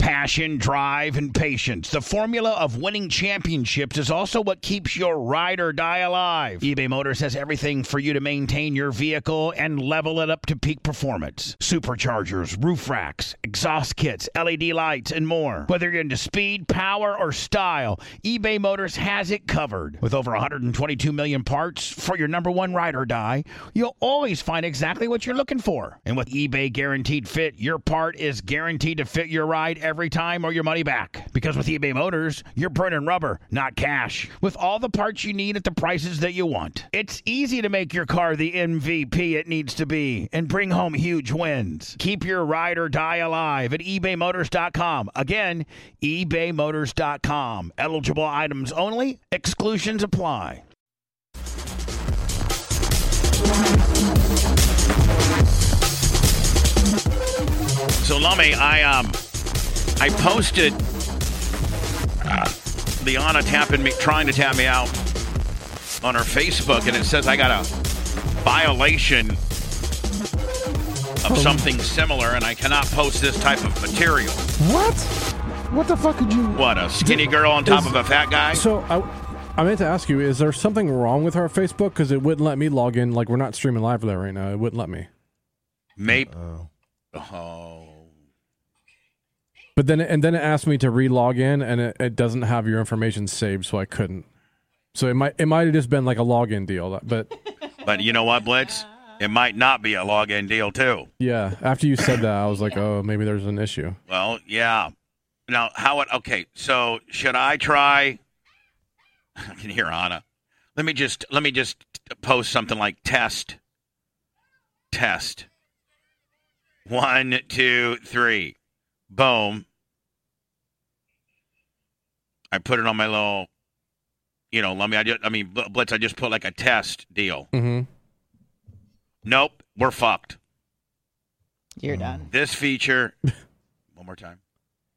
Passion, drive, and patience. The formula of winning championships is also what keeps your ride or die alive. eBay Motors has everything for you to maintain your vehicle and level it up to peak performance. Superchargers, roof racks, exhaust kits, LED lights, and more. Whether you're into speed, power, or style, eBay Motors has it covered. With over 122 million parts for your number one ride or die, you'll always find exactly what you're looking for. And with eBay Guaranteed Fit, your part is guaranteed to fit your ride every time or your money back. Because with eBay Motors, you're burning rubber, not cash. With all the parts you need at the prices that you want. It's easy to make your car the MVP it needs to be and bring home huge wins. Keep your ride or die alive at ebaymotors.com. Again, ebaymotors.com. Eligible items only. Exclusions apply. So, Lummy, I posted Liana trying to tap me out on her Facebook, and it says I got a violation of something similar, and I cannot post this type of material. What? What the fuck could you... What, a skinny girl on top of a fat guy? So, I meant to ask you, is there something wrong with our Facebook? Because it wouldn't let me log in. Like, we're not streaming live for that right now. It wouldn't let me. Maybe. Oh. But then it asked me to re-log in, and it doesn't have your information saved, so I couldn't. So it might have just been like a login deal, but you know what, Blitz? It might not be a login deal too. Yeah. After you said that, I was like, oh, maybe there's an issue. Well, yeah. Now, okay? So should I try? I can hear Anna. Let me just post something like test. 1, 2, 3. Boom. I put it on my little, Blitz, I just put like a test deal. Mm-hmm. Nope, we're fucked. You're done. This feature, one more time.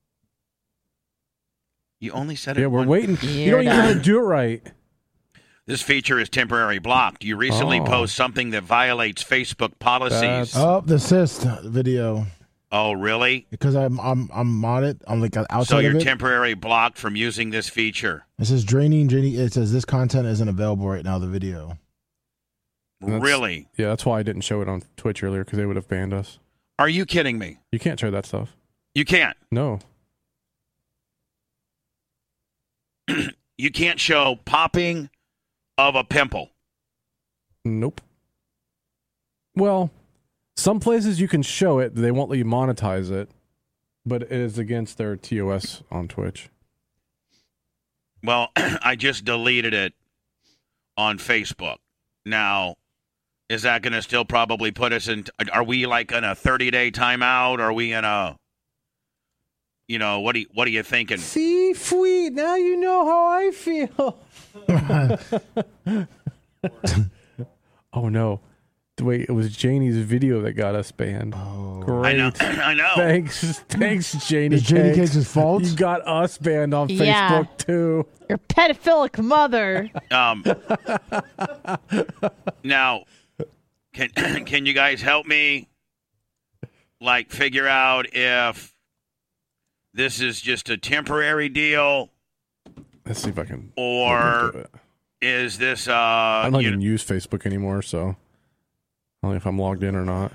You only said it. Yeah, we're waiting. You don't even know how to do it right. This feature is temporarily blocked. You recently post something that violates Facebook policies. The cyst video. Oh, really? Because I'm on it. I'm like outside So you're of it. temporarily blocked from using this feature. It says draining. It says this content isn't available right now. The video. Really? Yeah, that's why I didn't show it on Twitch earlier, because they would have banned us. Are you kidding me? You can't share that stuff. You can't? No. You can't show popping of a pimple. Nope. Well, some places you can show it, they won't let you monetize it, but it is against their TOS on Twitch. Well, I just deleted it on Facebook. Now, is that going to still probably put us in? Are we like in a 30-day timeout? Are we in a? What are you thinking? See, Fweet, now you know how I feel. Oh no. Wait, it was Janie's video that got us banned. Oh, great. I know. Thanks, Janie. Is Janie Cakes' fault? You got us banned on Facebook too. Your pedophilic mother. Now, can you guys help me, figure out if this is just a temporary deal? Let's see if I can. Or is this? I don't even use Facebook anymore, so I don't know if I'm logged in or not.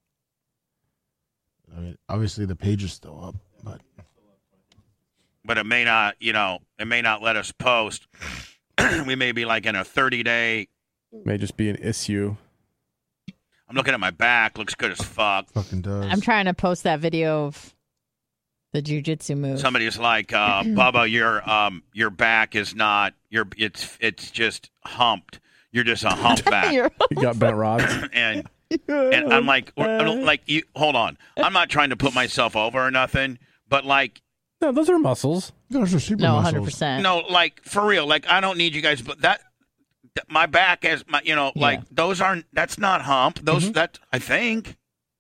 I mean, obviously the page is still up, but it may not. It may not let us post. We may be in a 30-day. May just be an issue. I'm looking at my back. Looks good as fuck. Fucking does. I'm trying to post that video of the jujitsu move. Somebody's like, Bubba, your back is not. It's just humped. You're just a humpback. You got bent rods. and I'm like, you hold on. I'm not trying to put myself over or nothing, but no, those are muscles. Those are super no, muscles. 100%. No, for real. I don't need you guys, but my back has my, those aren't. That's not hump. Those that I think.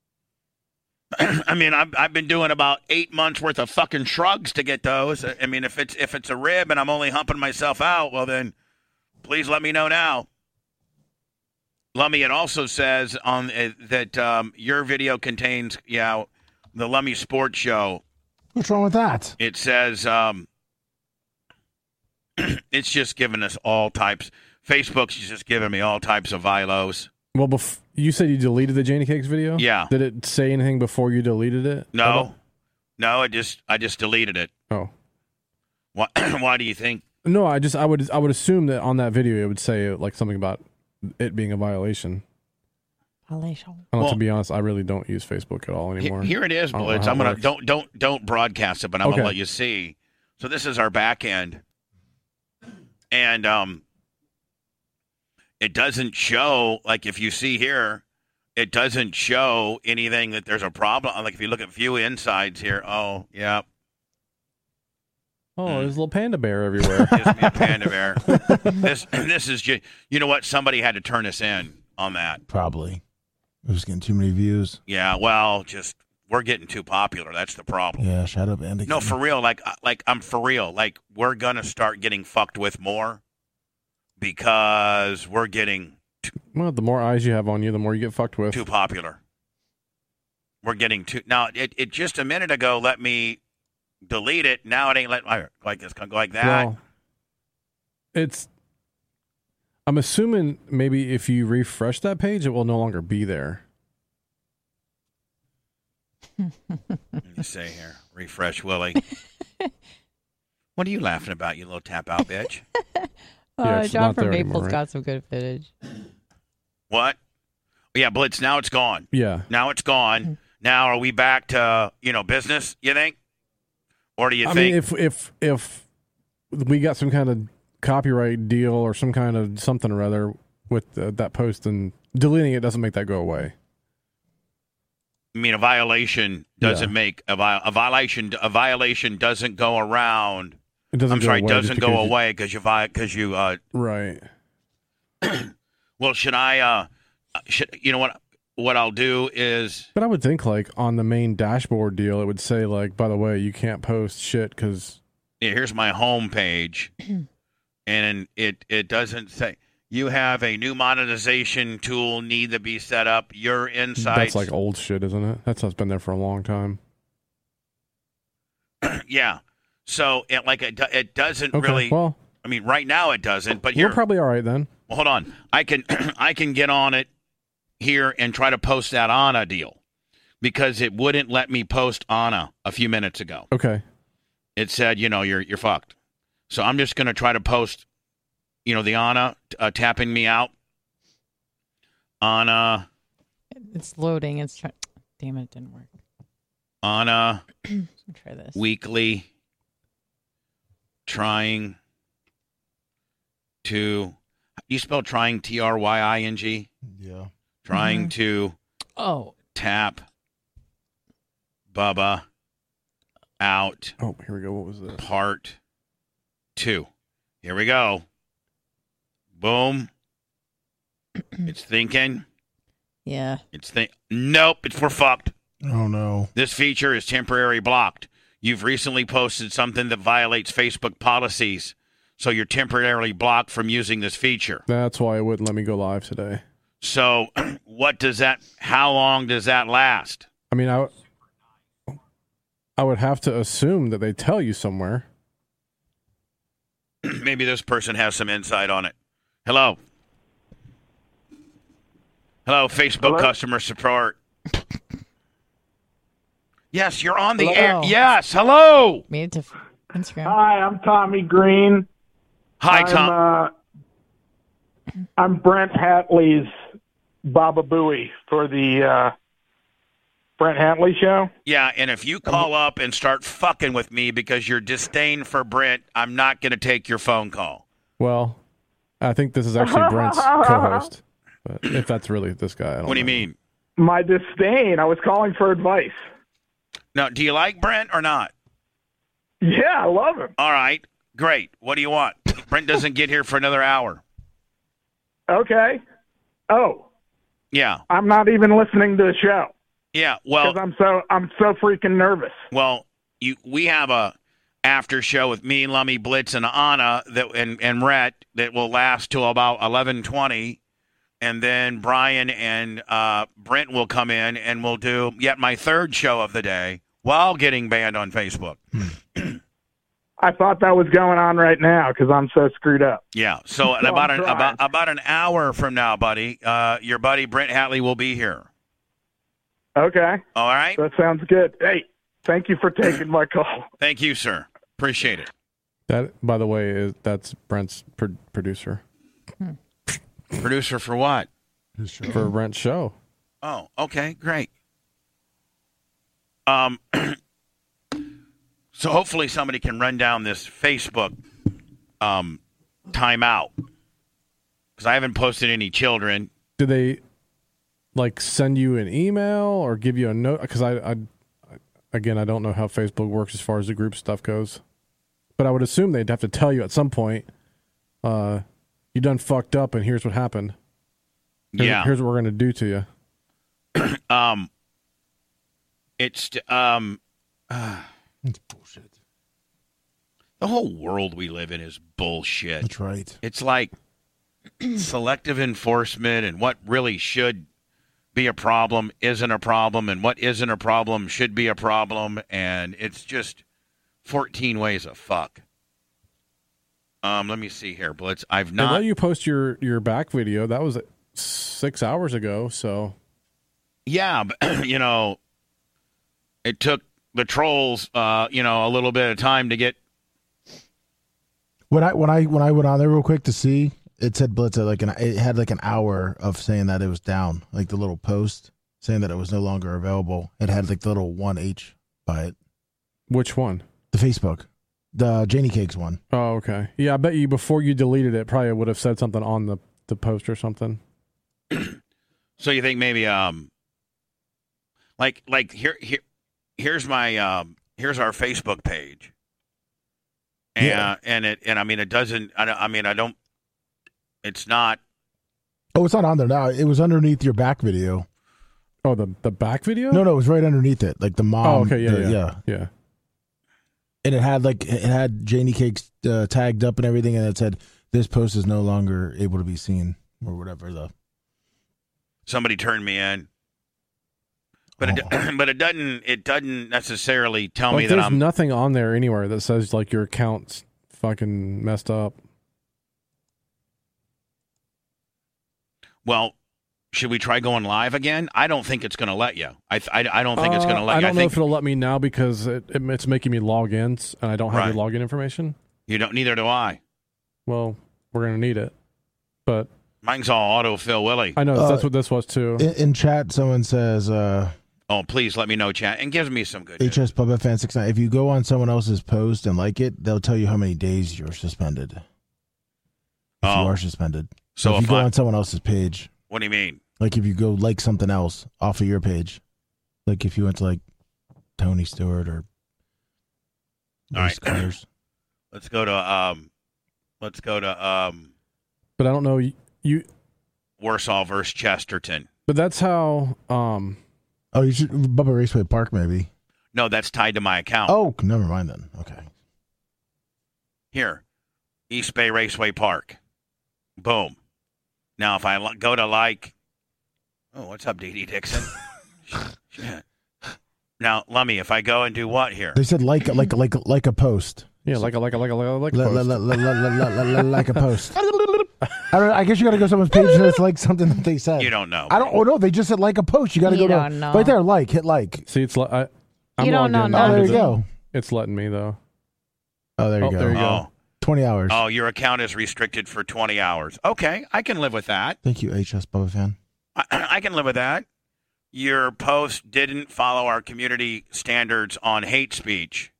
I mean, I've been doing about 8 months worth of fucking shrugs to get those. I mean, if it's a rib and I'm only humping myself out, well then, please let me know now. Lummy, it also says on that your video contains the Lummy Sports Show What's wrong with that? It says it's just giving us all types. Facebook's just giving me all types of vilos. Well, you said you deleted the Janie Cakes video? Yeah. Did it say anything before you deleted it? No. I just deleted it. Oh. Why do you think? No, I would assume that on that video it would say like something about it being a violation. To be honest, I really don't use Facebook at all anymore. Here it is, Blitz. I'm gonna don't broadcast it, but I'm gonna let you see. So this is our back end, and it doesn't show, like if you see here, it doesn't show anything that there's a problem. Like if you look at view insides here, oh yeah. Oh, there's a little panda bear everywhere. Gives me a panda bear. This is just, you know what? Somebody had to turn us in on that. Probably. It was getting too many views. Yeah, well, just we're getting too popular. That's the problem. Yeah, shut up, Andy. No, for real. Like I'm for real. Like we're gonna start getting fucked with more because we're getting well, the more eyes you have on you, the more you get fucked with. Too popular. We're getting too. Now it just a minute ago let me delete it. Now it ain't like this. Go like that. Well, I'm assuming maybe if you refresh that page, it will no longer be there. Let me say here, refresh Willie. What are you laughing about, you little tap out bitch? John from Maple's got some good footage. What? Yeah, Blitz. Now it's gone. Yeah. Now it's gone. Now are we back to business? You think? Or do you think? I mean, if we got some kind of copyright deal or some kind of something or other with that post, and deleting it doesn't make that go away. I mean, a violation doesn't make a violation. A violation doesn't go around. It doesn't. Doesn't go away because you. Right. Well, should I? You know what? What I'll do is. But I would think like on the main dashboard deal, it would say like, by the way, you can't post shit because. Yeah, here's my home page, and it doesn't say. You have a new monetization tool need to be set up. Your insights. That's like old shit, isn't it? That's been there for a long time. Yeah. So it doesn't okay, really. Well, I mean, right now it doesn't. But here, we're probably all right then. Well, hold on. I can get on it here and try to post that Anna deal because it wouldn't let me post Anna a few minutes ago. Okay. It said, you're fucked. So I'm just going to try to post. The Anna tapping me out. Anna. It's loading. Damn it, didn't work. Anna. Try this. Weekly. Trying to. You spell trying Trying? Yeah. Trying to. Tap. Bubba. Out. Oh, here we go. What was this? Part 2. Here we go. Boom. It's thinking. Yeah. Nope, we're fucked. Oh, no. This feature is temporarily blocked. You've recently posted something that violates Facebook policies, so you're temporarily blocked from using this feature. That's why it wouldn't let me go live today. So how long does that last? I mean, I would have to assume that they tell you somewhere. Maybe this person has some insight on it. Hello, Facebook customer support. Yes, you're on the air. Yes, hello. Made it to Instagram. Hi, I'm Tommy Green. Hi, Tom. I'm Brent Hatley's Baba Booey for the Brent Hatley show. Yeah, and if you call up and start fucking with me because you're disdain for Brent, I'm not going to take your phone call. Well, I think this is actually Brent's co-host. But if that's really this guy, I don't know. What do you mean? My disdain. I was calling for advice. Now, do you like Brent or not? Yeah, I love him. All right, great. What do you want? Brent doesn't get here for another hour. Okay. Oh. Yeah. I'm not even listening to the show. Yeah. Well, because I'm so freaking nervous. Well, we have a after show with me, Lummy, Blitz, and Anna and Rhett that will last till about 11:20, and then Brian and Brent will come in and we'll do yet my third show of the day while getting banned on Facebook. I thought that was going on right now because I'm so screwed up. Yeah. So in No, about I'm an trying. about an hour from now, buddy, your buddy Brent Hatley will be here. Okay, All right. that sounds good. Hey, thank you for taking my call. Thank you, sir. Appreciate it. That, by the way, that's Brent's producer Producer for what? for Brent's show. Oh, okay, great. So hopefully somebody can run down this Facebook timeout because I haven't posted any children. Do they like send you an email or give you a note? Because I don't know how Facebook works as far as the group stuff goes, but I would assume they'd have to tell you at some point, you done fucked up and here's what happened. Here's what we're gonna do to you. It's It's bullshit. the whole world we live in is bullshit. That's right. It's like selective enforcement and what really should be a problem isn't a problem, and what isn't a problem should be a problem, and it's just 14 ways of fuck. Let me see here, Blitz. I've They not. let you post your back video. That was 6 hours ago. So Yeah, but it took the trolls, a little bit of time to get. When I went on there real quick to see, it said Blitz at it had like an hour of saying that it was down, like the little post saying that it was no longer available. It had like the little 1H by it. which one? The Facebook, the Janie Cakes one. Oh, okay. Yeah, I bet you before you deleted it, probably would have said something on the post or something. So you think maybe here's my here's our Facebook page, and Yeah. it doesn't. I don't. It's not. Oh, it's not on there now. It was underneath your back video. Oh, the back video? No, it was right underneath it, like the mom. Oh, okay. yeah. And it had Janie Cakes tagged up and everything, and it said this post is no longer able to be seen or whatever. Somebody turned me in, but it doesn't necessarily tell me that there's I'm. nothing on there anywhere that says like your account's fucking messed up. Well, should we try going live again? I don't think it's going to let you. I don't think it's going to let I you. don't know if it'll let me now because it's making me log in, and I don't have Right. your login information. You don't. Neither do I. Well, we're gonna need it, but Mine's all autofill, Willie. I know that's what this was too. In chat, someone says, Oh, please let me know, chat, and gives me some good news. HS Bubba Fan 69. If you go on someone else's post and like it, they'll tell you how many days you're suspended. If you are suspended. So if you go on someone else's page, what do you mean? like if you go like something else off of your page, like if you went to like Tony Stewart or All right. Colors. Let's go to But I don't know you. Warsaw versus Chesterton. But that's how. Oh, you should Bubba Raceway Park maybe. No, that's tied to my account. Oh, never mind then. Okay. Here, East Bay Raceway Park. Boom. Now, if I go to oh, what's up, Dee Dee Dixon? Shit. Now, Lummy, if I go and do what here? They said like a post. Yeah, like a post. Like a post. I don't know. I guess you got to go to someone's page that's like something that they said. You don't know. I don't. Oh no, they just said like a post. You got to You go don't to know. right there. Hit like. See, it's like I'm You don't logged know in. Oh, there you nothing. go. It's letting me though. Oh, there you go. There you go. Oh. 20 hours. Oh, your account is restricted for 20 hours. Okay, I can live with that. Thank you, HS Bubba Fan. I can live with that. Your post didn't follow our community standards on hate speech.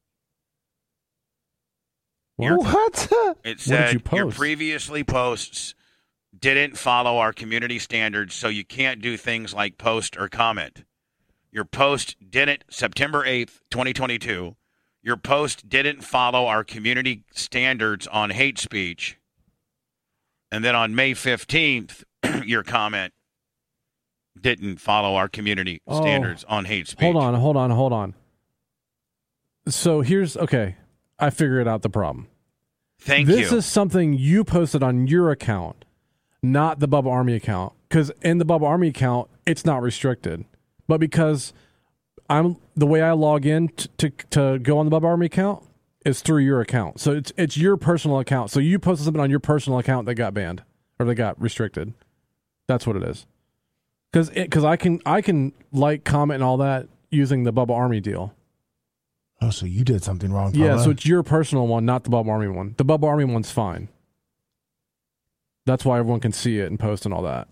What? It did said you your post? previously posts didn't follow our community standards, so you can't do things like post or comment. Your post didn't, September 8th, 2022, your post didn't follow our community standards on hate speech. And then on May 15th, your comment didn't follow our community standards on hate speech. Hold on. So here's okay. I figured out the problem. Thank you. This is something you posted on your account, not the Bubba Army account. Because in the Bubba Army account, it's not restricted. But because the way I log in to go on the Bubba Army account is through your account. So it's your personal account. So you posted something on your personal account that got banned or that got restricted. That's what it is. Because I can like, comment, and all that using the Bubba Army deal. Oh, so you did something wrong, Yeah, Paula. so it's your personal one, not the Bubba Army one. The Bubba Army one's fine. That's why everyone can see it and post and all that.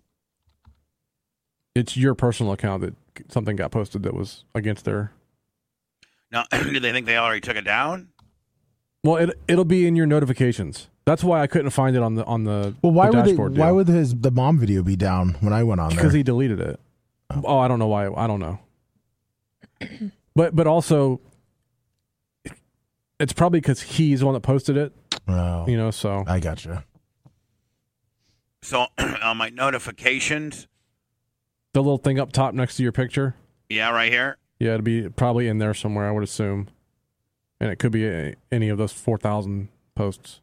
It's your personal account that something got posted that was against their... Now, do they think they already took it down? Well, it'll be in your notifications. That's why I couldn't find it on the Well, why the would dashboard deal. why would the mom video be down when I went on there? Because he deleted it. Oh, I don't know why. I don't know. But also, it's probably because he's the one that posted it. Oh, You know, so I gotcha. So on my notifications, the little thing up top next to your picture. yeah, right here. Yeah, it'd be probably in there somewhere, I would assume. And it could be any of those 4,000 posts.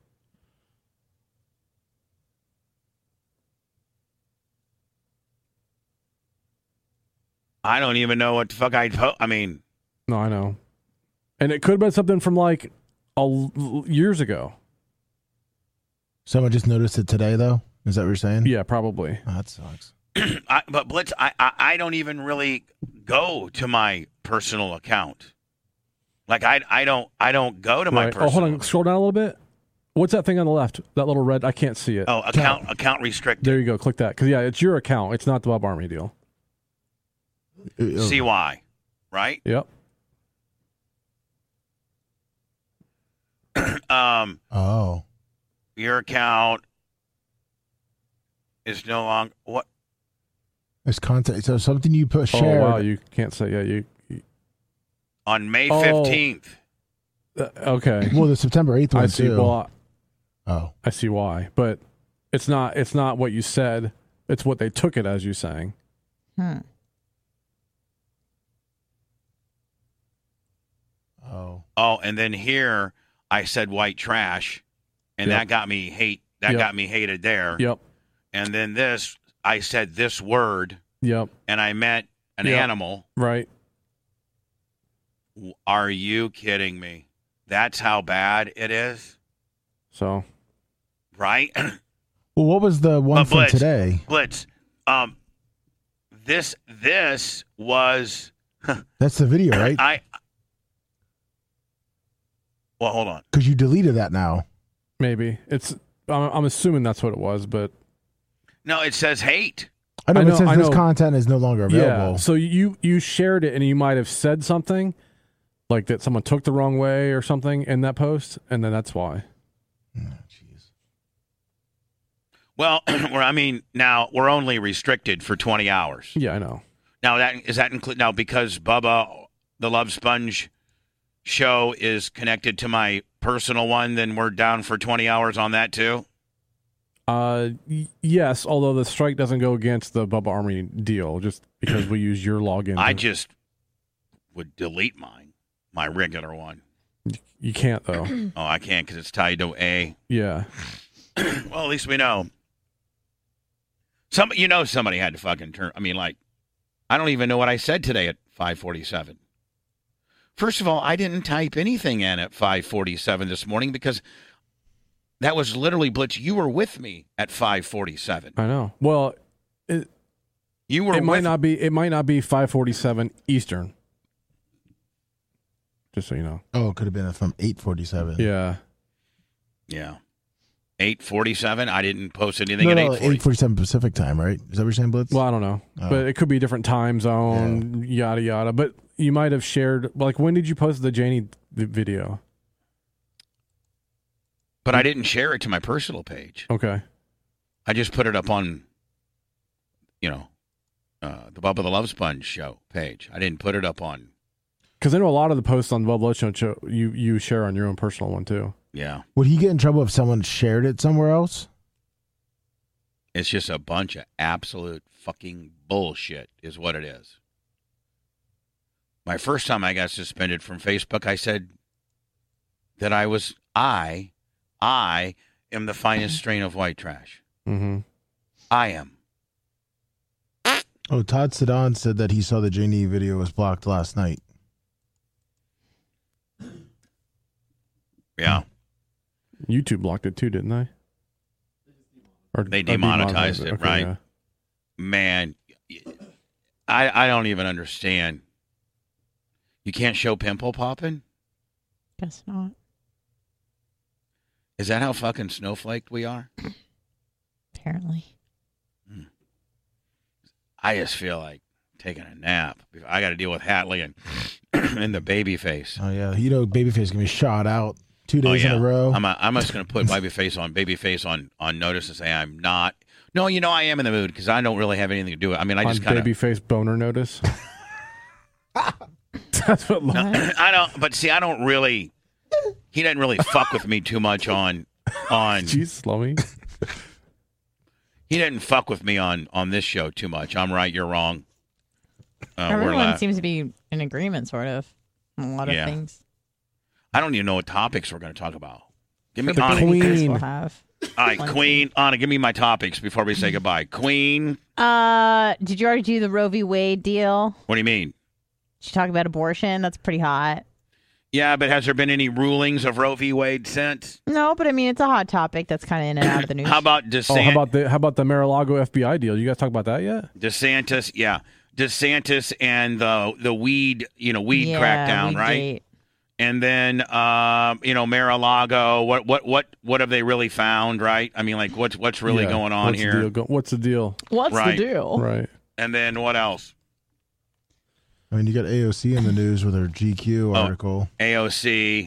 I don't even know what the fuck I'd I mean, No, I know. And it could have been something from like years ago. Someone just noticed it today, though. Is that what you're saying? Yeah, probably. Oh, that sucks. but Blitz, I don't even really go to my personal account. Like I don't go to my Right. personal. Oh, hold on. Scroll down a little bit. What's that thing on the left? That little red? I can't see it. Oh, account restricted. There you go. Click that. Because, yeah, it's your account. It's not the Bubba Army deal. See why, right? Yep. Oh. Your account is no longer what? There's content. So something you put shared. Oh, wow. You can't say, yeah, you On May Oh. 15th. okay. Well, the September 8th one, I see. too. Well, Oh. I see why. But it's not what you said. It's what they took it as you saying. Oh. Oh, and then here I said white trash, and Yep. that got me hate. That Yep. got me hated there. Yep. And then this, I said this word, Yep. and I meant an Yep. animal. Right. Are you kidding me? That's how bad it is, So, right? Well, what was the one But from Blitz, today? Blitz, this was That's the video, right? Well, hold on. Because you deleted that now. maybe. I'm assuming that's what it was, but No, it says hate. I know, I but know- it says I this know. content is no longer available. yeah. So you shared it and you might have said something like that someone took the wrong way or something in that post, and then that's why. Jeez. Well, now we're only restricted for 20 hours. Yeah, I know. Now does that include now because Bubba the Love Sponge show is connected to my personal one, then we're down for 20 hours on that too? Yes, although the strike doesn't go against the Bubba Army deal, just because we use your login. I just would delete my regular one. You can't though. Oh, I can't because it's tied to A. Yeah. Well, at least we know. Somebody had to fucking turn. I don't even know what I said today at 5:47. First of all, I didn't type anything in at 5:47 this morning because that was literally Blitz. You were with me at 5:47. I know. Well, You were. it might not be 5:47 Eastern. Just so you know. Oh, it could have been from 8:47. Yeah. Yeah. 8:47. I didn't post anything No, at no, 8:40. 8:47 Pacific time, right? Is that what you're saying, Blitz? Well, I don't know, Oh. but it could be a different time zone. Yada yada. But you might have shared. Like, when did you post the Janie video? But I didn't share it to my personal page. Okay. I just put it up on, the Bubba the Love Sponge show page. I didn't put it up on. Because I know a lot of the posts on the Bubba Love Show you share on your own personal one too. Yeah. Would he get in trouble if someone shared it somewhere else? It's just a bunch of absolute fucking bullshit is what it is. My first time I got suspended from Facebook, I said that I am the finest strain of white trash. Mm-hmm. I am. Oh, Todd Sedan said that he saw the Janie video was blocked last night. Yeah. YouTube blocked it too, didn't they? Or They demonetized it, Okay, right? yeah. Man, I don't even understand. You can't show pimple popping? Guess not. Is that how fucking snowflaked we are? Apparently. I just feel like taking a nap. I got to deal with Hatley and and the babyface. Oh yeah, you know, Babyface gonna be shot out 2 days in a row. I'm just going to put babyface on notice and say I'm not. No, you know I am in the mood because I don't really have anything to do with it. I mean, I On just kind of babyface boner notice. That's what. I don't. But see, I don't really. He doesn't really fuck with me too much on. Jeez, Lummy. He didn't fuck with me on this show too much. I'm right, you're wrong. Everyone seems to be in agreement, sort of, on a lot of things. I don't even know what topics we're going to talk about. Give me The Anna. Queen. We'll have. All right, Queen. Anna, give me my topics before we say goodbye. Queen. Did you already do the Roe v. Wade deal? What do you mean? Did you talk about abortion? That's pretty hot. Yeah, but has there been any rulings of Roe v. Wade since? No, but I mean, it's a hot topic that's kind of in and out of the news. How about DeSantis? How about the Mar-a-Lago FBI deal? You guys talk about that yet? DeSantis, yeah. DeSantis and the weed, crackdown, weed right? gate. And then, Mar-a-Lago. What have they really found, right? I mean, like, what's really going on here? What's the deal? What's Right. the deal? Right. And then what else? I mean, you got AOC in the news with her GQ article. AOC.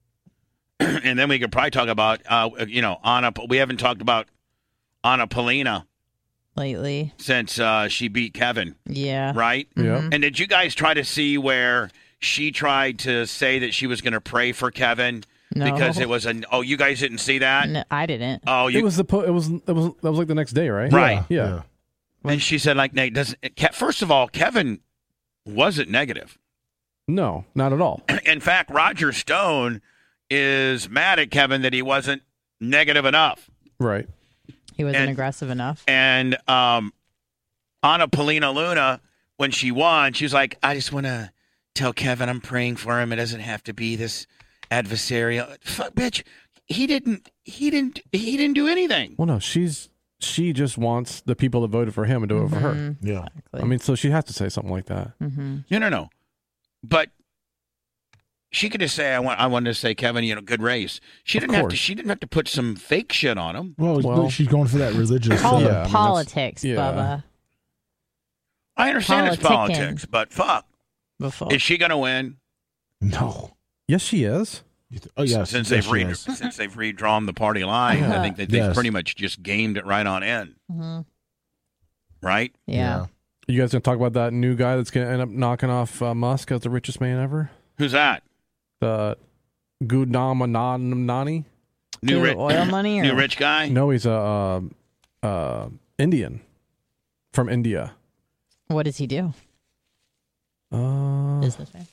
And then we could probably talk about, Anna. We haven't talked about Anna Polina Lately. since she beat Kevin, Yeah. right? Yeah. And did you guys try to see where she tried to say that she was going to pray for Kevin No. because it was you guys didn't see that? No, I didn't. Oh, It was that was like the next day, right? Right. Yeah. And she said, like, Nate doesn't. First of all, Kevin wasn't negative. No, not at all. In fact, Roger Stone is mad at Kevin that he wasn't negative enough. Right. He wasn't And- aggressive enough. And Anna Polina Luna, when she won, she was like, I just want to tell Kevin I'm praying for him. It doesn't have to be this adversarial. Fuck, bitch. He didn't do anything. Well, no, she just wants the people that voted for him to vote for her. Yeah. Exactly. I mean, so she has to say something like that. No. But she could just say, I wanted to say, Kevin, good race. She didn't have to. course. She didn't have to put some fake shit on him. Well, she's going for that religious Call thing. it I mean, politics, yeah. Bubba. I understand it's Politicking. politics, but fuck, Before. is she going to win? No. Yes, she is. Oh yes. Since yes, they've she is. since they've redrawn the party line, I think that they've Yes. pretty much just gamed it right on in, right? Yeah. You guys gonna talk about that new guy that's gonna end up knocking off Musk as the richest man ever? Who's that? The Gunamanani? New Dude, rich, oil money or new rich guy? No, he's a Indian from India. what does he do? Businessman.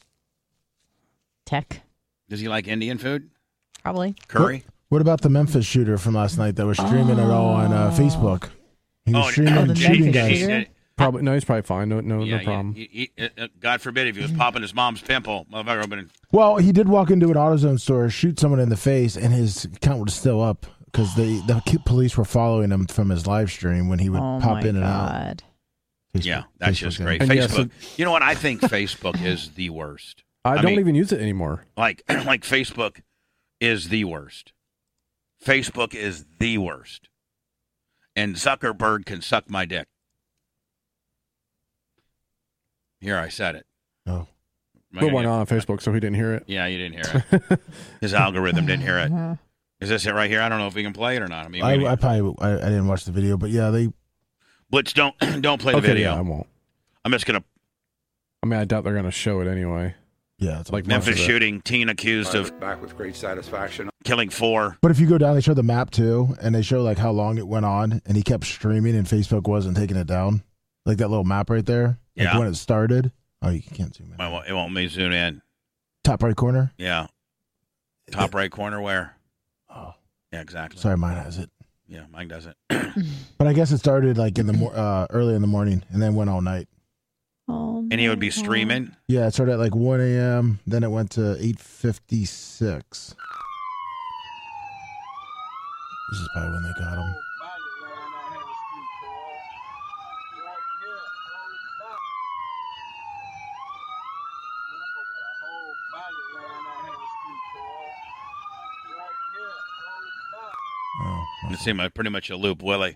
Tech. Does he like Indian food? Probably. Curry? What about the Memphis shooter from last night that was streaming it all on Facebook? He was Oh, streaming the shooting Memphis guys. shooter? Probably no, he's probably fine. No Yeah, problem. God forbid if he was popping his mom's pimple, motherfucker would have been. Well, he did walk into an AutoZone store, shoot someone in the face, and his account was still up because the police were following him from his live stream when he would Oh pop my in and out. God. Facebook- Yeah, that's Facebook just thing. great. And yes, Facebook. You know what? I think Facebook is the worst. I don't mean- even use it anymore. Like Facebook is the worst. Facebook is the worst. And Zuckerberg can suck my dick. Here, I said it. Oh. Am I But gonna why get- not on Facebook? So he didn't hear it. Yeah, you didn't hear it. His algorithm didn't hear it. Is this it right here? I don't know if we can play it or not. I mean, maybe. I didn't watch the video, but yeah, they Blitz, don't play the Okay, video. yeah, I won't. I'm just gonna I mean, I doubt they're gonna show it anyway. it's Like Memphis most of it. shooting, teen accused of Back with great satisfaction. killing 4. But if you go down, they show the map too, and they show like how long it went on, and he kept streaming, and Facebook wasn't taking it down, like that little map right there, like Yeah. when it started. Oh, you can't zoom in. Well, it won't let me zoom in. Top right corner. Yeah. Top right corner where? Oh, Yeah, exactly. sorry, mine has it. Yeah, mine doesn't. But I guess it started like in the early in the morning and then went all night. Oh, And he would be streaming. Yeah, it started at like 1 a.m. Then it went to 8:56. This is probably when they got him. Oh, It seemed like pretty much a loop, Willie.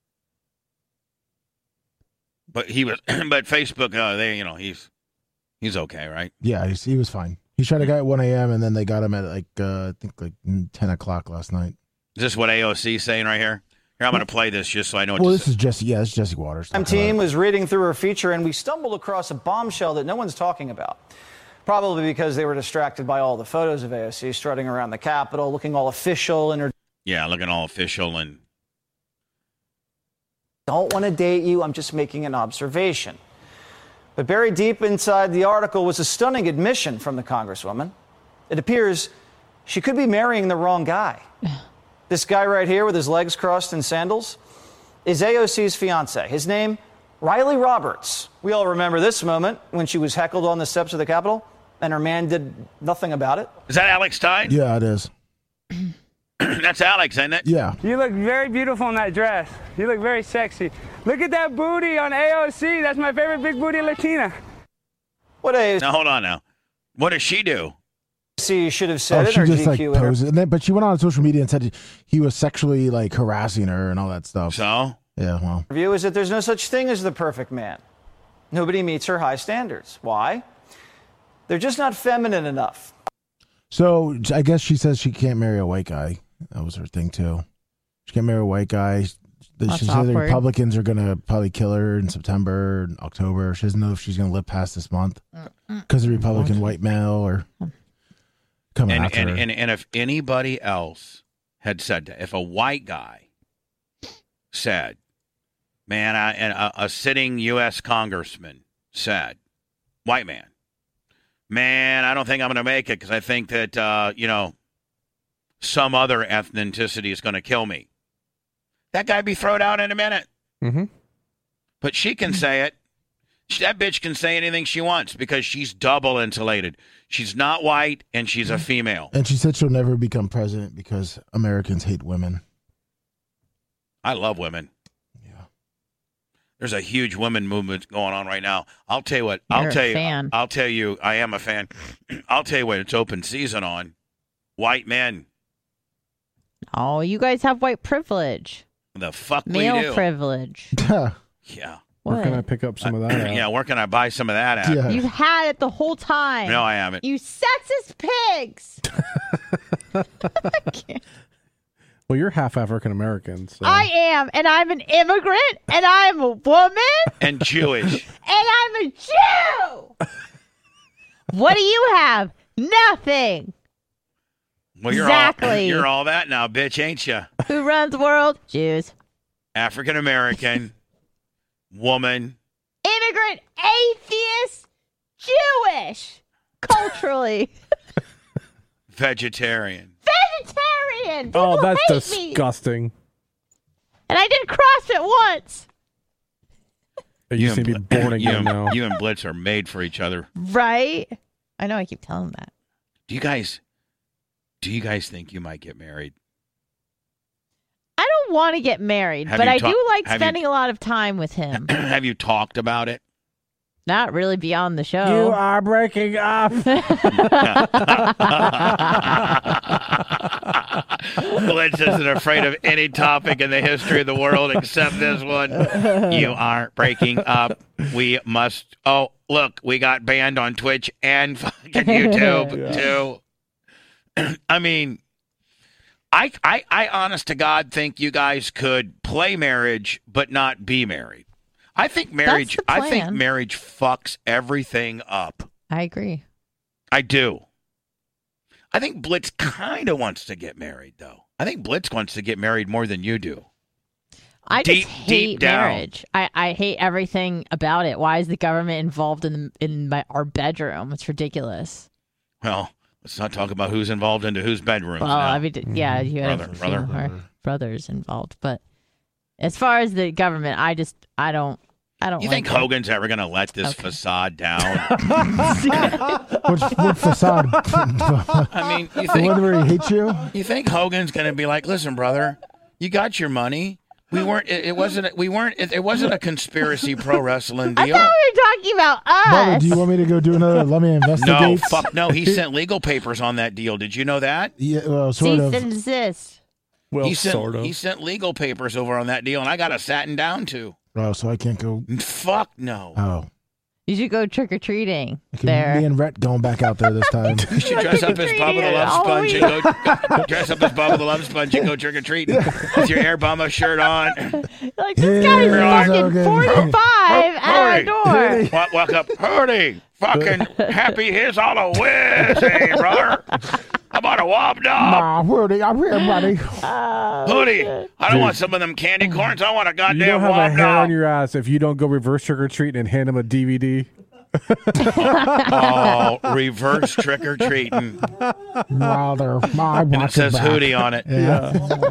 But he was, but Facebook, he's okay, right? yeah, he was fine. He tried to get at 1 a.m. and then they got him at like I think like 10 o'clock last night. Is this what AOC is saying right here? Here, I'm going to play this just so I know what Well, to this say. is Jesse. Yeah, this is Jesse Waters. My team was reading through her feature, and we stumbled across a bombshell that no one's talking about. Probably because they were distracted by all the photos of AOC strutting around the Capitol, looking all official in her. Yeah, looking all official and Don't want to date you. I'm just making an observation. But buried deep inside the article was a stunning admission from the Congresswoman. It appears she could be marrying the wrong guy. This guy right here with his legs crossed in sandals is AOC's fiance. His name, Riley Roberts. We all remember this moment when she was heckled on the steps of the Capitol and her man did nothing about it. is that Alex Stein? Yeah, it is. That's Alex, isn't it? Yeah. You look very beautiful in that dress. You look very sexy. Look at that booty on AOC. That's my favorite big booty Latina. What AOC Now, hold on now. What does she do? should have said Oh, it she or just like GQ in her posed, and then, but she went on social media and said he was sexually like harassing her and all that stuff. So? Yeah, well, view is that there's no such thing as the perfect man. Nobody meets her high standards. Why? They're just not feminine enough. so I guess she says she can't marry a white guy. That was her thing too. She can't marry a white guy. That's She said the awkward. Republicans are gonna probably kill her in September and October. She doesn't know if she's gonna live past this month because the Republican white male or coming after her. And if anybody else had said that, if a white guy said, man, a sitting U.S. congressman said, white man, I don't think I'm going to make it because I think that, some other ethnicity is going to kill me. That guy be thrown out in a minute. Mm-hmm. But she can say it. That bitch can say anything she wants because she's double insulated. She's not white and she's a female. And she said she'll never become president because Americans hate women. I love women. Yeah. There's a huge women movement going on right now. I'll tell you what. You're a fan. I'll tell you. I am a fan. I'll tell you what. It's open season on white men. Oh, you guys have white privilege. The fuck Male we do. privilege. Yeah. What? Where can I pick up some of that at? Yeah. Where can I buy some of that at? Yeah. You've had it the whole time. No, I haven't. You sexist pigs. I can't. Well, you're half African American, so I am, and I'm an immigrant, and I'm a woman, And Jewish. and I'm a Jew. What do you have? Nothing. Well, Exactly. You're all that now, bitch, ain't you? Who runs the world? Jews. African American, woman. Immigrant, atheist, Jewish. Culturally. Vegetarian. Vegetarian. People oh, that's hate me. disgusting. And I did CrossFit once. You seem to be born again now. You and Blitz are made for each other. Right? I know I keep telling them that. Do you guys think you might get married? I don't want to get married, Have but you I ta- do like have you- spending a lot of time with him. Have you talked about it? Not really beyond the show. are breaking up. Blitz isn't afraid of any topic in the history of the world except this one. You are breaking up. We must. Oh, look, we got banned on Twitch and fucking YouTube too. I mean, I honest to God think you guys could play marriage but not be married. I think marriage. That's the I think plan. marriage fucks everything up. I agree. I do. I think Blitz kind of wants to get married, though. I think Blitz wants to get married more than you do. I Deep- just hate deep down. marriage. I hate everything about it. Why is the government involved in our bedroom? It's ridiculous. Well, let's not talk about who's involved into whose bedrooms Well, now. I mean, yeah, you had Brother, a few brother. more brothers involved. But as far as the government, I don't. You think Hogan's ever going to let this facade down? What facade? I mean, you think Whether he hates you? You think Hogan's going to be like, listen, brother, you got your money. It wasn't a conspiracy pro wrestling deal. I thought we were talking about us. Bubba, do you want me to go do another? Let me investigate. No, fuck no. He sent legal papers on that deal. Did you know that? Yeah, well, sort Cease of. and desist. Well, He sort of. sent legal papers over on that deal, and I got a satin down to. Oh, so I can't go. Fuck no. Oh, You should go trick or treating okay, there. me and Rhett going back out there this time. You should dress up as Bubba the Love Sponge and go dress up as Bubba the Love Sponge and go trick or treating with your Air Bummer shirt on. Like, this guy's Yeah, fucking okay. 45 at a door. Welcome, Hurdy. Fucking happy here's all a whiz, hey, brother. How about a wob dog? Rudy, I'm here, buddy. Hoodie, I don't want some of them candy corns. I want a You goddamn don't have a wob hair on dog. your ass if you don't go reverse trick or treat and hand him a DVD. Oh, reverse trick or treating. Wilder, And it says Hootie on it. Yeah.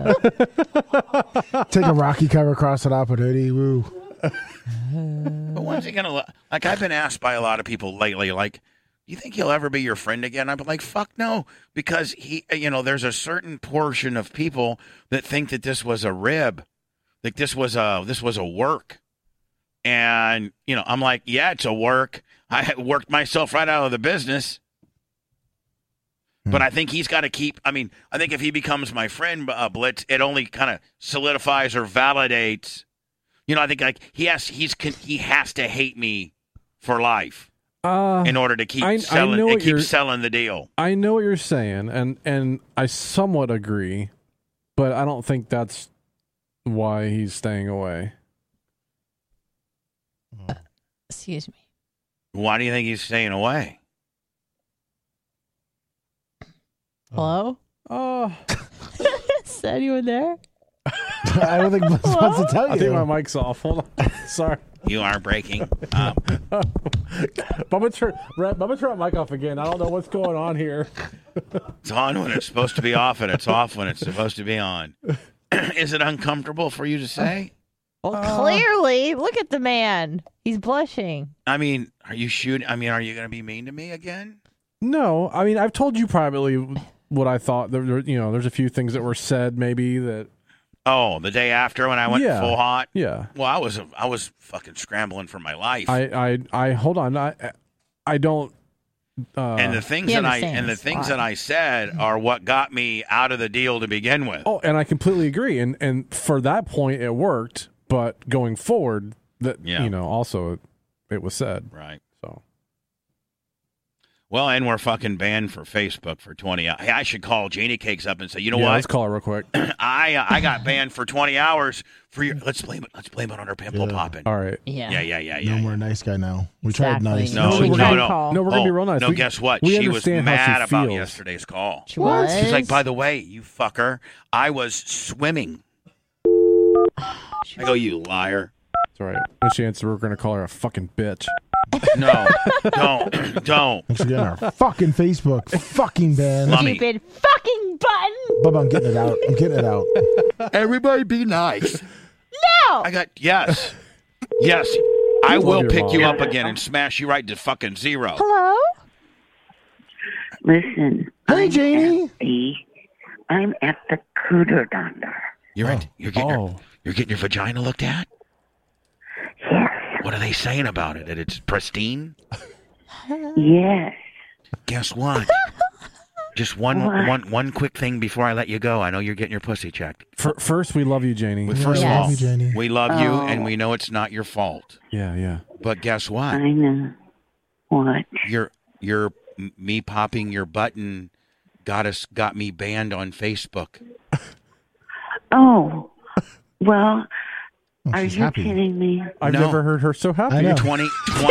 Take a Rocky cover, cross it up with Hootie. Woo. But when's he gonna like? I've been asked by a lot of people lately, like, do you think he'll ever be your friend again? I'm like, fuck no, because there's a certain portion of people that think that this was a rib, like this was a work, and I'm like, yeah, it's a work. I had worked myself right out of the business. But I think he's got to keep. I mean, I think if he becomes my friend, Blitz, it only kind of solidifies or validates. I think like he has to hate me for life in order to keep selling the deal. I know what you're saying, and I somewhat agree, but I don't think that's why he's staying away. Excuse me. Why do you think he's staying away? Hello? Oh, Is anyone there? I don't think Blitz wants to tell you. I think my mic's off. Hold on. Sorry. You are breaking up. Bubba, turn my mic off again. I don't know what's going on here. It's on when it's supposed to be off, and it's off when it's supposed to be on. Is it uncomfortable for you to say? Well, clearly. Look at the man. He's blushing. I mean, are you shooting? I mean, are you going to be mean to me again? No, I mean, I've told you privately what I thought. There's a few things that were said maybe that. Oh, the day after when I went full hot. Yeah. Well, I was fucking scrambling for my life. I hold on. I don't. And the things that I said are what got me out of the deal to begin with. Oh, and I completely agree. And for that point, it worked. But going forward, also it was said. Right. So. Well, and we're fucking banned for Facebook for 20 hours. Hey, I should call Janie Cakes up and say, you know what? Let's call her real quick. I got banned for 20 hours for your. Let's blame it on her pimple popping. All right. Yeah. No more nice guy now. We tried nice. No, we're no. No, we're gonna be real nice. No, guess what? we She was understand how mad she about feels. yesterday's call. She was? She's like, by the way, you fucker, I was swimming. I go, you liar. That's all right. When she answers, we're gonna call her a fucking bitch. No, don't. Thanks for getting our fucking Facebook fucking banned. Lummy. Stupid fucking button. Bubba, I'm getting it out. Everybody be nice. No. Yes. I Love will your pick mom. you up again and smash you right to fucking zero. Hello? Listen. Hey, Janie. I'm at the Cooter Doctor. You're getting your vagina looked at? Yes. What are they saying about it? That it's pristine? Yes. Guess what? Just one quick thing before I let you go. I know you're getting your pussy checked. First, we love you, Janie. First of Yes. all, Love you, Janie. we love you, and we know it's not your fault. Yeah. But guess what? I know. What? Me popping your button got me banned on Facebook. Oh. Well, are She's you happy. kidding me? I've No. never heard her so happy. I know. 20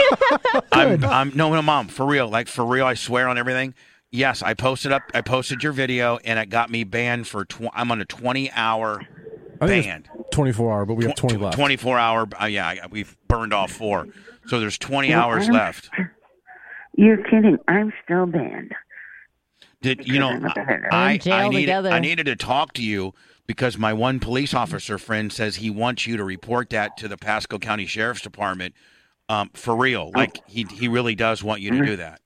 no, Mom, for real, I swear on everything. Yes, I posted your video, and it got me banned for I'm on a 20-hour I think ban. it's 24 hour, but we have 20 left. 24-hour, we've burned off 4. So there's 20 hours left. You're kidding. I'm still banned. I needed to talk to you because my one police officer friend says he wants you to report that to the Pasco County Sheriff's Department. For real, like he really does want you to do that.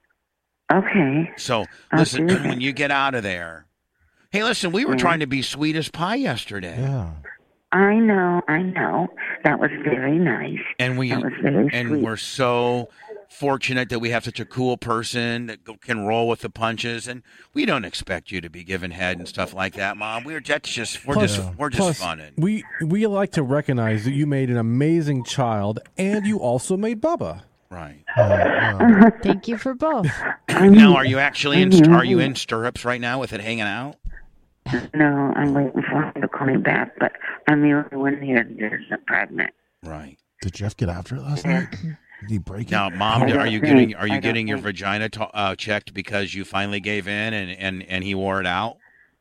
Okay. So listen, when you get out of there, hey, listen, we were trying to be sweet as pie yesterday. Yeah. I know. That was very nice. And that was very sweet. we're so fortunate that we have such a cool person that can roll with the punches, and we don't expect you to be giving head and stuff like that, Mom. We're just funning. We like to recognize that you made an amazing child, and you also made Bubba. Right. Thank you for both. Now, are you actually in stirrups right now with it hanging out? No, I'm waiting for him to call me back, but I'm the only one here that isn't pregnant. Right. Did Jeff get after it last night? Did he break it? Now, Mom, are you getting your vagina checked because you finally gave in and he wore it out?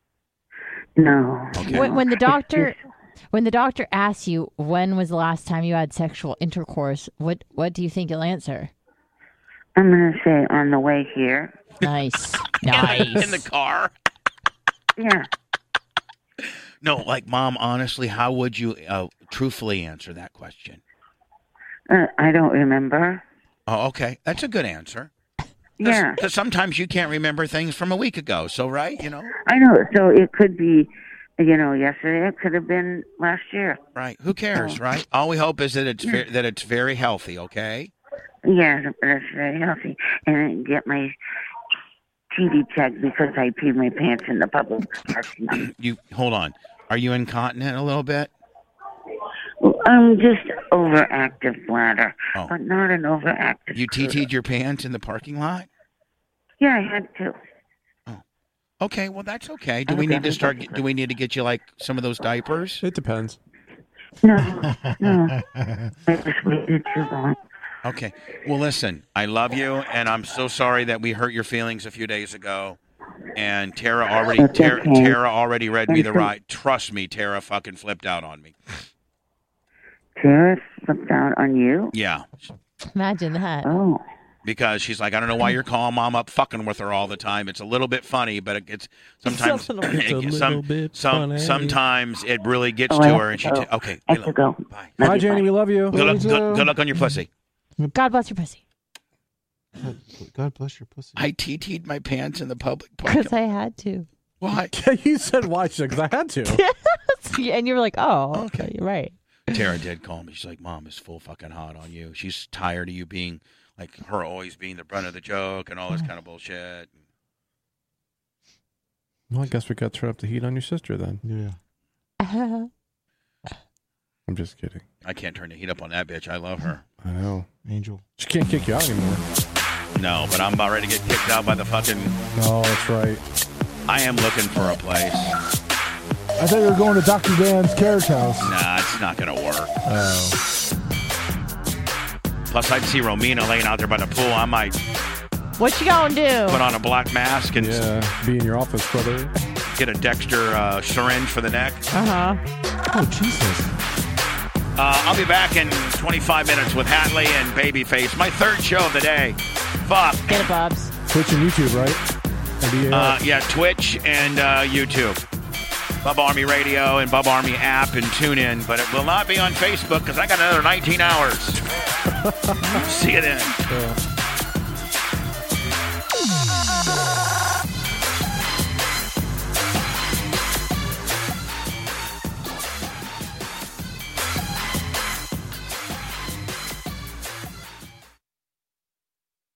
No. Okay. When the doctor asks you when was the last time you had sexual intercourse, what do you think you'll answer? I'm going to say on the way here. Nice. In the car? Yeah. No, like, Mom, honestly, how would you truthfully answer that question? I don't remember. Oh, okay. That's a good answer. Yeah. Because sometimes you can't remember things from a week ago. So, right, I know. So it could be, yesterday. It could have been last year. Right. Who cares, right? All we hope is that it's very healthy, okay? Yeah, that's very healthy. And get my TV checked because I peed my pants in the public parking lot. Hold on. Are you incontinent a little bit? I'm just overactive bladder, but not an overactive. You TT'd your pants in the parking lot? Yeah, I had to. Oh, okay. Well, that's okay. Do we need to get you like some of those diapers? It depends. No. I just waited too long. Okay. Well, listen, I love you, and I'm so sorry that we hurt your feelings a few days ago. And Tara already read me the right. Trust me, Tara fucking flipped out on me. Tara flipped out on you? Yeah. Imagine that. Oh. Because she's like, I don't know why you're calling Mom up fucking with her all the time. It's a little bit funny, but it's sometimes sometimes it really gets to her, and she okay. I have to go. Bye. Bye, Janie. We love you. Good luck on your pussy. God bless your pussy. God bless your pussy. I TT'd my pants in the public parking lot. Because I had to. Why? You said why? Because I had to. And you were like, oh, okay, you're right. Tara did call me. She's like, Mom is full fucking hot on you. She's tired of you being, like, her always being the brunt of the joke and all this kind of bullshit. Well, I guess we got to turn up the heat on your sister then. Yeah. I'm just kidding. I can't turn the heat up on that bitch. I love her. I know. Angel. She can't kick you out anymore. No, but I'm about ready to get kicked out by the fucking... Oh, that's right. I am looking for a place. I thought you were going to Dr. Dan's carriage house. Nah, it's not going to work. Oh. Plus, I'd see Romina laying out there by the pool. I might... What you gonna do? Put on a black mask and... be in your office, brother. Get a Dexter syringe for the neck. Uh-huh. Oh, Jesus. I'll be back in 25 minutes with Hatley and Babyface. My third show of the day. Fuck. Get it, Bubs. Twitch and YouTube, right? Yeah, Twitch and YouTube. Bub Army Radio and Bub Army app and tune in. But it will not be on Facebook because I got another 19 hours. See you then.